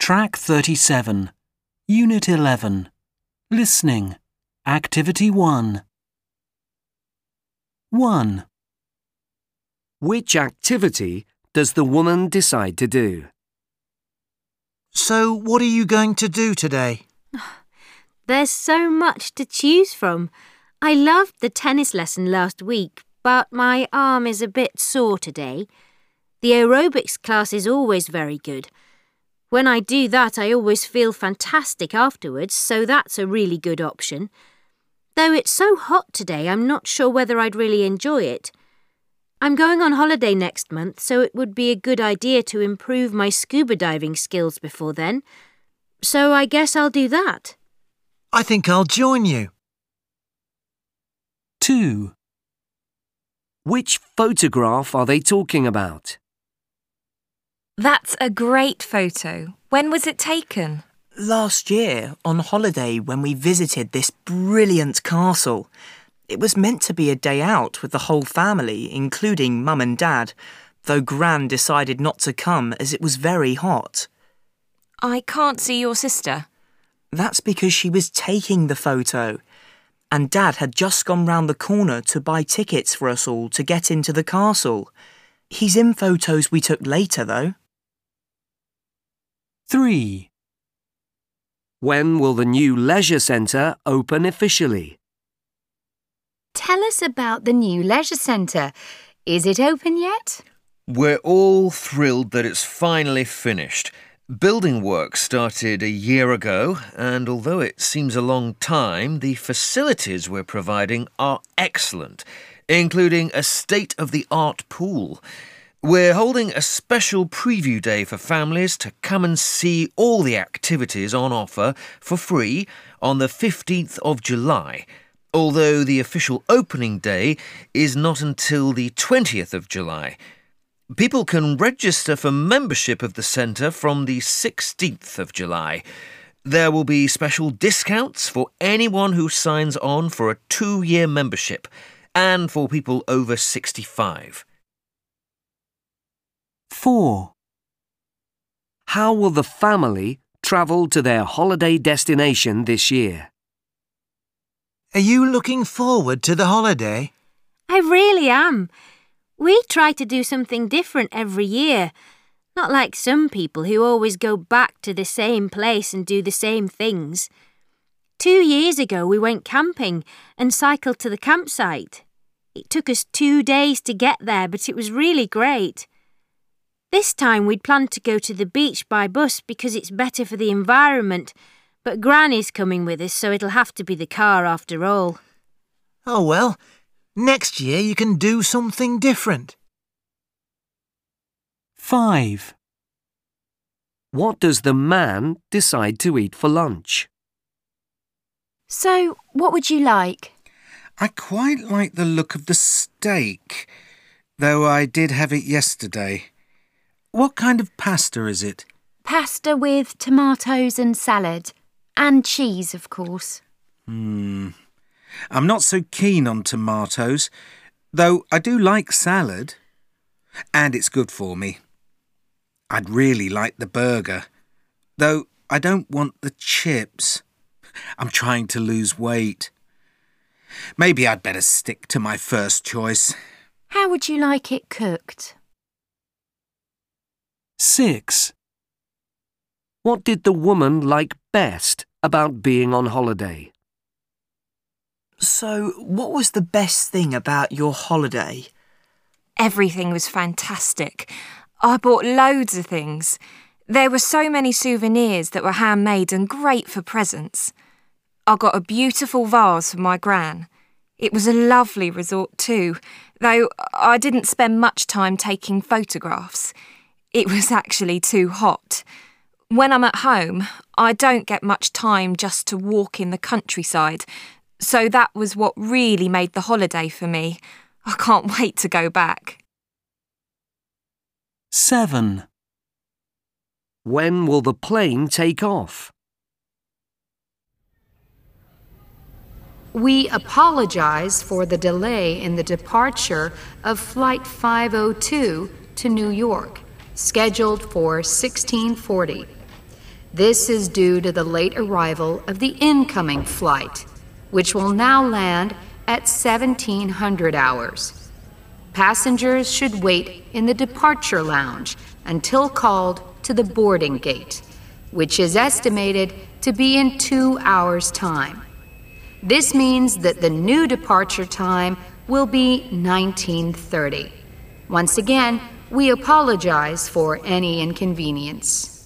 Track 37, Unit 11. Listening. Activity 1. 1. Which activity does the woman decide to do? So, what are you going to do today? There's so much to choose from. I loved the tennis lesson last week, but my arm is a bit sore today. The aerobics class is always very good. When I do that, I always feel fantastic afterwards, so that's a really good option. Though it's so hot today, I'm not sure whether I'd really enjoy it. I'm going on holiday next month, so it would be a good idea to improve my scuba diving skills before then. So I guess I'll do that. I think I'll join you. 2. Which photograph are they talking about? That's a great photo. When was it taken? Last year, on holiday, when we visited this brilliant castle. It was meant to be a day out with the whole family, including Mum and Dad, though Gran decided not to come as it was very hot. I can't see your sister. That's because she was taking the photo, and Dad had just gone round the corner to buy tickets for us all to get into the castle. He's in photos we took later, though. 3. When will the new leisure centre open officially? Tell us about the new leisure centre. Is it open yet? We're all thrilled that it's finally finished. Building work started a year ago, and although it seems a long time, the facilities we're providing are excellent, including a state-of-the-art pool. We're holding a special preview day for families to come and see all the activities on offer for free on the 15th of July, although the official opening day is not until the 20th of July. People can register for membership of the centre from the 16th of July. There will be special discounts for anyone who signs on for a 2-year membership and for people over 65. 4. How will the family travel to their holiday destination this year? Are you looking forward to the holiday? I really am. We try to do something different every year, not like some people who always go back to the same place and do the same things. 2 years ago we went camping and cycled to the campsite. It took us 2 days to get there, but it was really great. This time we'd planned to go to the beach by bus because it's better for the environment, but Gran is coming with us, so it'll have to be the car after all. Oh well, next year you can do something different. 5. What does the man decide to eat for lunch? So, what would you like? I quite like the look of the steak, though I did have it yesterday. What kind of pasta is it? Pasta with tomatoes and salad. And cheese, of course. I'm not so keen on tomatoes, though I do like salad. And it's good for me. I'd really like the burger, though I don't want the chips. I'm trying to lose weight. Maybe I'd better stick to my first choice. How would you like it cooked? 6. What did the woman like best about being on holiday? So, what was the best thing about your holiday? Everything was fantastic. I bought loads of things. There were so many souvenirs that were handmade and great for presents. I got a beautiful vase for my Gran. It was a lovely resort too, though I didn't spend much time taking photographs. It was actually too hot. When I'm at home, I don't get much time just to walk in the countryside, so that was what really made the holiday for me. I can't wait to go back. 7. When will the plane take off? We apologize for the delay in the departure of Flight 502 to New York, scheduled for 1640. This is due to the late arrival of the incoming flight, which will now land at 1700 hours. Passengers should wait in the departure lounge until called to the boarding gate, which is estimated to be in 2 hours' time. This means that the new departure time will be 1930. Once again, we apologize for any inconvenience.